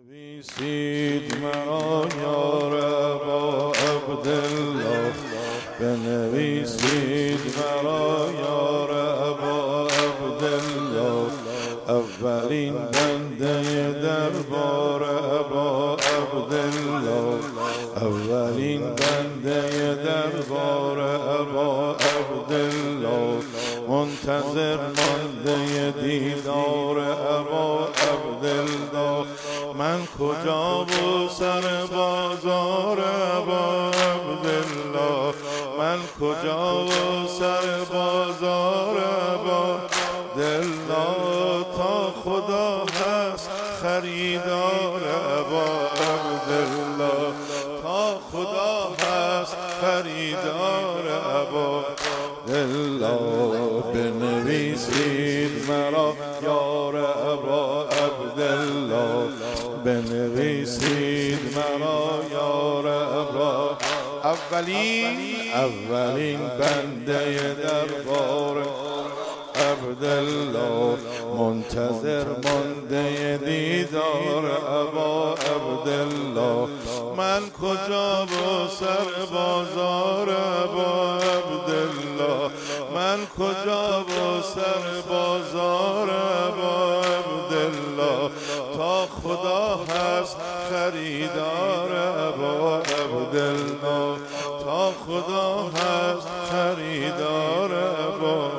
بنویسید مرا یار ابا عبدالله، بنویسید مرا یار ابا عبدالله. اولین بنده دربار ابا عبدالله، اولین بنده دربار ابا عبدالله. منتظر مانده دیدار ابا عبدالله. من کجا و سر بازار ابا عبدالله، من کجا و سر بازار ابا عبدالله. تا خدا هست خریدار ابا عبدالله، تا خدا هست خریدار ابا عبدالله. بنویسید مرا یار ابا عبدالله، بنویسید مرا یار ابا. اولین بنده دربار عبدالله. منتظر مانده دیدار ابا عبدالله. من کجا و سر بازار ابا عبدالله، من کجا و سر بازار ابا عبدالله. تا خدا هست خریدار ابا عبدالله، تا خدا هست خریدار ابا.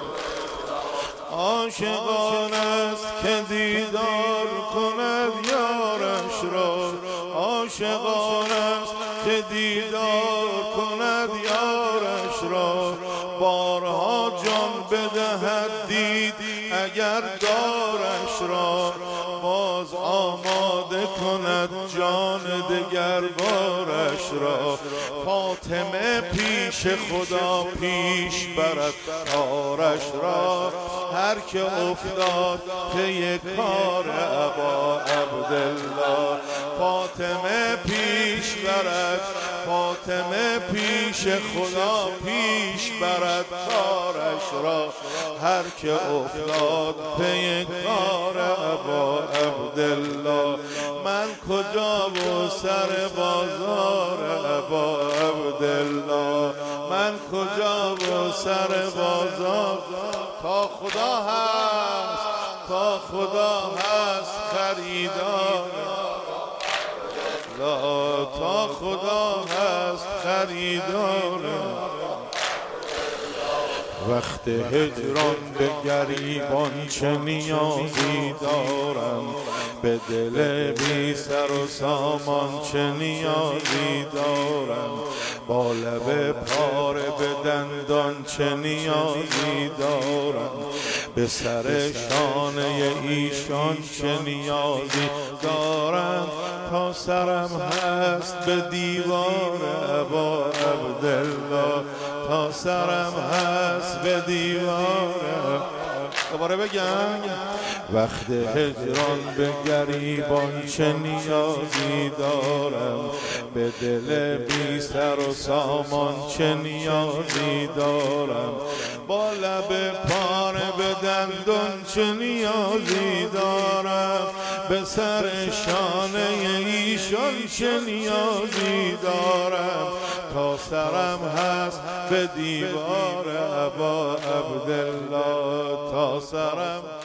عاشقان است که دیدار کند یارش را، عاشقان است که دیدار کند یارش را. بارها جان بدهد دید اگر دارش را، باز آماده کند جان دگر بارش را. فاطمه پیش خدا پیش برد کارش را، هر که افتاد پی کار ابا عبدالله. فاطمه پیش برد، فاطمه پیش خدا پیش برد کارش را، هر که افتاد پی کار ابا عبدالله. من کجا و سر بازار ابا عبدالله، من کجا و سر بازار. تا خدا هست، تا خدا هست خریدار، تا خدا هست خریدار. وقت هجران به گریبان چه نیازی دارم، به دل بی سر و سامان چه نیازی دارم. با لب پاره به دندان چه نیازی دارم، به سر شانه ایشان چه نیازی دارم. تا سرم هست به دیوار ابا عبدالله، تا سرم هست به دیوار. دوباره بگم وقت هجران به گریبان چه نیازی دارم، به دل بی سر و سامان چه نیازی دارم. با لب پاره به دندان چه نیازی دارم، به سر شانه ایشان چه نیازی دارم. تا سرم هست به دیوار ابا عبدالله، تا سرم